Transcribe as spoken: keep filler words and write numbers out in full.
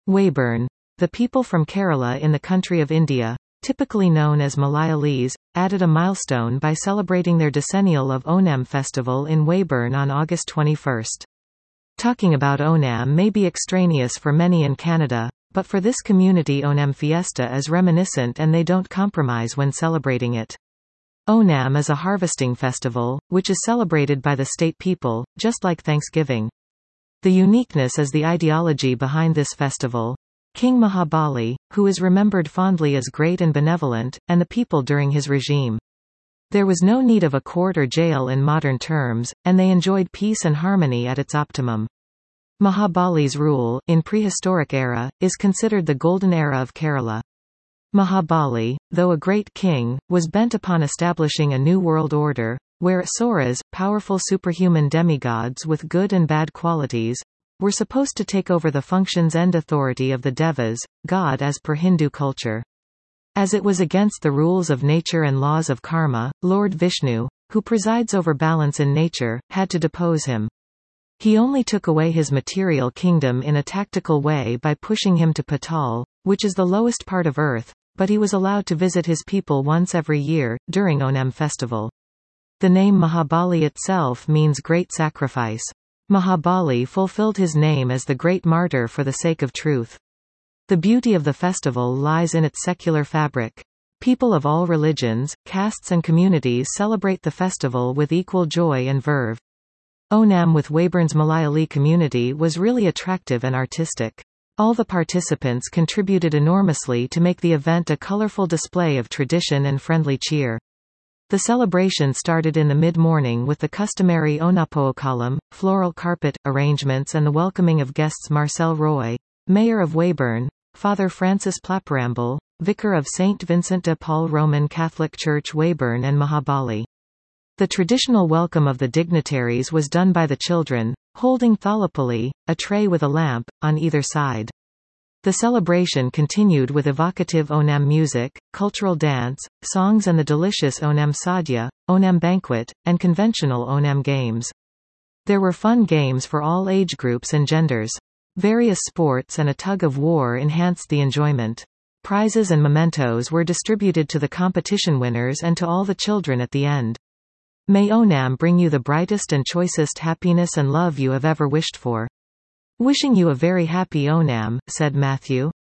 Wayburn. The people from Kerala in the country of India, typically known as Malayalis, added a milestone by celebrating their decennial of Onam festival in Wayburn on August twenty-first. Talking about Onam may be extraneous for many in Canada, but for this community Onam fiesta is reminiscent and they don't compromise when celebrating it. Onam is a harvesting festival, which is celebrated by the state people, just like Thanksgiving. The uniqueness is the ideology behind this festival. King Mahabali, who is remembered fondly as great and benevolent, and the people during his regime. There was no need of a court or jail in modern terms, and they enjoyed peace and harmony at its optimum. Mahabali's rule, in prehistoric era, is considered the golden era of Kerala. Mahabali, though a great king, was bent upon establishing a new world order, where asuras, powerful superhuman demigods with good and bad qualities, were supposed to take over the functions and authority of the devas, god as per Hindu culture. As it was against the rules of nature and laws of karma, Lord Vishnu, who presides over balance in nature, had to depose him. He only took away his material kingdom in a tactical way by pushing him to Patal, which is the lowest part of earth, but he was allowed to visit his people once every year, during Onam festival. The name Mahabali itself means great sacrifice. Mahabali fulfilled his name as the great martyr for the sake of truth. The beauty of the festival lies in its secular fabric. People of all religions, castes and communities celebrate the festival with equal joy and verve. Onam with Wayburn's Malayali community was really attractive and artistic. All the participants contributed enormously to make the event a colorful display of tradition and friendly cheer. The celebration started in the mid-morning with the customary Onapookalam, floral carpet, arrangements and the welcoming of guests Marcel Roy, Mayor of Wayburn, Father Francis Plaparamble, Vicar of Saint Vincent de Paul Roman Catholic Church Wayburn and Mahabali. The traditional welcome of the dignitaries was done by the children, holding thalapuli, a tray with a lamp, on either side. The celebration continued with evocative Onam music, cultural dance, songs and the delicious Onam Sadhya, Onam banquet, and conventional Onam games. There were fun games for all age groups and genders. Various sports and a tug-of-war enhanced the enjoyment. Prizes and mementos were distributed to the competition winners and to all the children at the end. May Onam bring you the brightest and choicest happiness and love you have ever wished for. Wishing you a very happy Onam, said Matthew.